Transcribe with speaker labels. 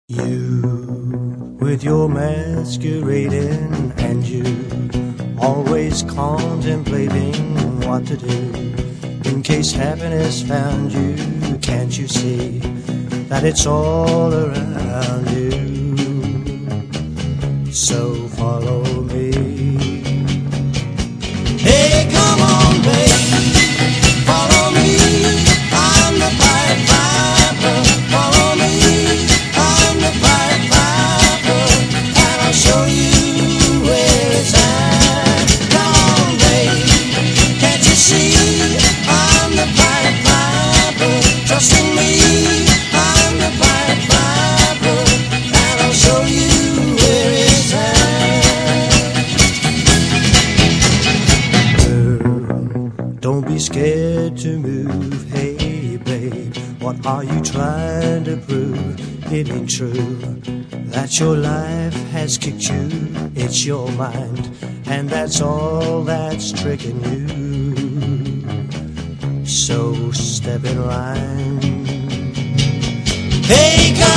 Speaker 1: You, with your masquerading, and you, always contemplating what to do in case happiness found you. Can't you see that it's all around you? So follow me. Hey, come on, babe, follow me. I'm the Pied Piper. Follow me. I'm the Pied Piper, and I'll show you where it's at. Come on, babe, can't you see? I'm the Pied Piper. Trust in me. I'm the Pied Piper, and I'll show you where it's at. Girl, don't be scared to move. Hey, babe, what are you trying to prove? It ain't true that your life has kicked you. It's your mind, and that's all that's tricking you. So step in line. Hey,